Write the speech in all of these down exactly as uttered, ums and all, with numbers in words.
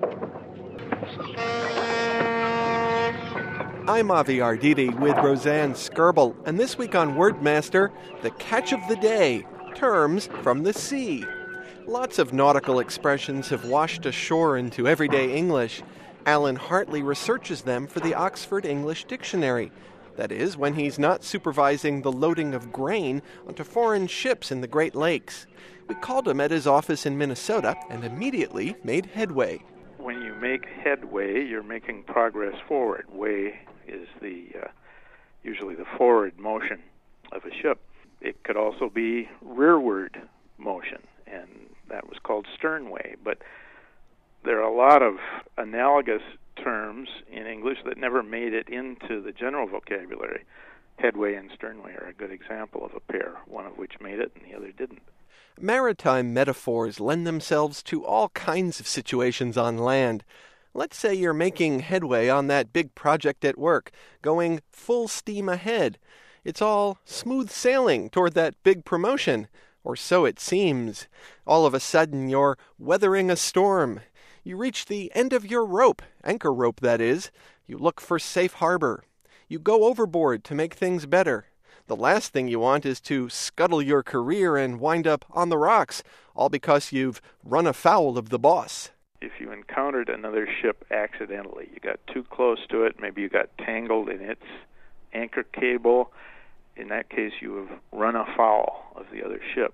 I'm Avi Arditi with Roseanne Skirble, and this week on Wordmaster, the catch of the day, terms from the sea. Lots of nautical expressions have washed ashore into everyday English. Alan Hartley researches them for the Oxford English Dictionary. That is, when he's not supervising the loading of grain onto foreign ships in the Great Lakes. We called him at his office in Minnesota and immediately made headway. When you make headway, you're making progress forward. Way is the uh, usually the forward motion of a ship. It could also be rearward motion, and that was called sternway. But there are a lot of analogous terms in English that never made it into the general vocabulary. Headway and sternway are a good example of a pair, one of which made it and the other didn't. Maritime metaphors lend themselves to all kinds of situations on land. Let's say you're making headway on that big project at work, going full steam ahead. It's all smooth sailing toward that big promotion, or so it seems. All of a sudden, you're weathering a storm. You reach the end of your rope, anchor rope that is. You look for safe harbor. You go overboard to make things better. The last thing you want is to scuttle your career and wind up on the rocks, all because you've run afoul of the boss. If you encountered another ship accidentally, you got too close to it, maybe you got tangled in its anchor cable, in that case you have run afoul of the other ship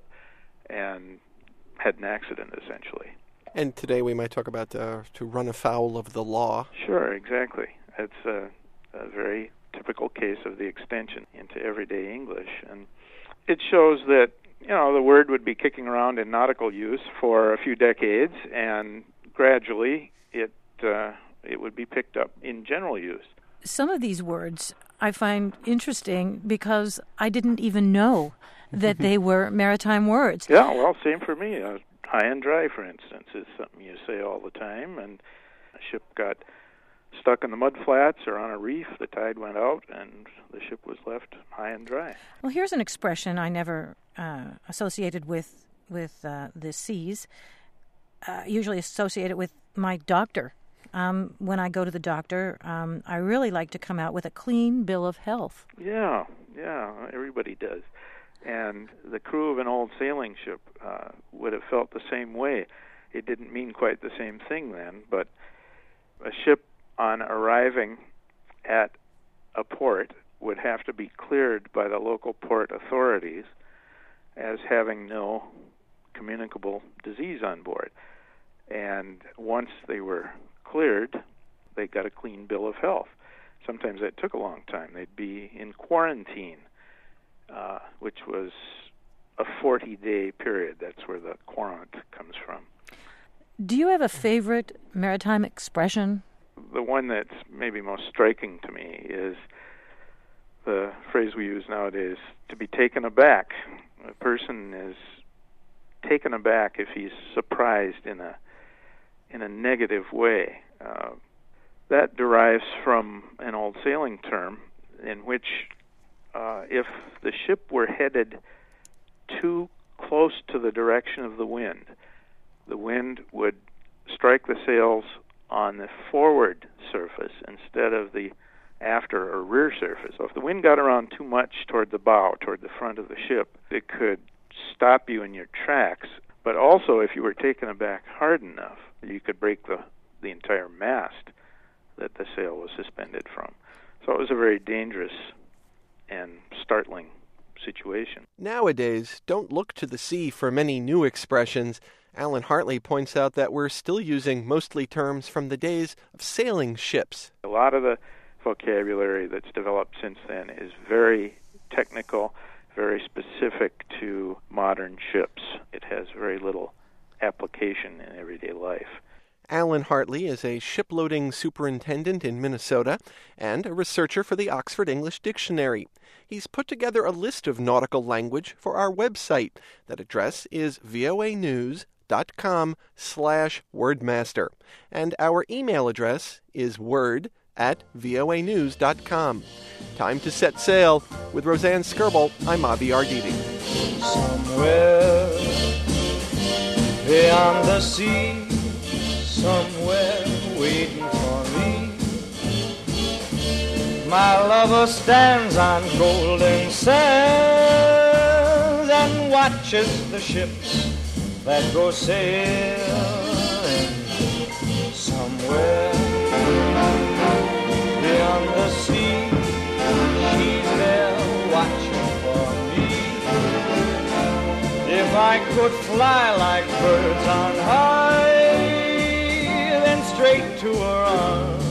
and had an accident, essentially. And today we might talk about uh, to run afoul of the law. Sure, exactly. It's a, a very typical case of the extension into everyday English. And it shows that, you know, the word would be kicking around in nautical use for a few decades, and gradually it uh, it would be picked up in general use. Some of these words I find interesting because I didn't even know that they were maritime words. Yeah, well, same for me. Uh, high and dry, for instance, is something you say all the time, and a ship got stuck in the mud flats or on a reef, the tide went out, and the ship was left high and dry. Well, here's an expression I never uh, associated with, with uh, the seas, uh, usually associated with my doctor. Um, when I go to the doctor, um, I really like to come out with a clean bill of health. Yeah, yeah, everybody does. And the crew of an old sailing ship uh, would have felt the same way. It didn't mean quite the same thing then, but a ship on arriving at a port would have to be cleared by the local port authorities as having no communicable disease on board. And once they were cleared, they got a clean bill of health. Sometimes that took a long time. They'd be in quarantine, uh, which was a forty-day period. That's where the quarant comes from. Do you have a favorite maritime expression? The one that's maybe most striking to me is the phrase we use nowadays, to be taken aback. A person is taken aback if he's surprised in a in a negative way. Uh, that derives from an old sailing term in which uh, if the ship were headed too close to the direction of the wind, the wind would strike the sails on the forward surface instead of the after or rear surface. So if the wind got around too much toward the bow, toward the front of the ship, it could stop you in your tracks. But also, if you were taken aback hard enough, you could break the, the entire mast that the sail was suspended from. So it was a very dangerous and startling situation. Nowadays, don't look to the sea for many new expressions. Alan Hartley points out that we're still using mostly terms from the days of sailing ships. A lot of the vocabulary that's developed since then is very technical, very specific to modern ships. It has very little application in everyday life. Alan Hartley is a shiploading superintendent in Minnesota and a researcher for the Oxford English Dictionary. He's put together a list of nautical language for our website. That address is voanews.com slash wordmaster. And our email address is word at voanews dot com. Time to set sail. With Roseanne Skirble, I'm Avi Arditi. Somewhere beyond the sea, somewhere My lover stands on golden sands and watches the ships that go sailing somewhere beyond the sea. She's there watching for me. If I could fly like birds on high, then straight to her arms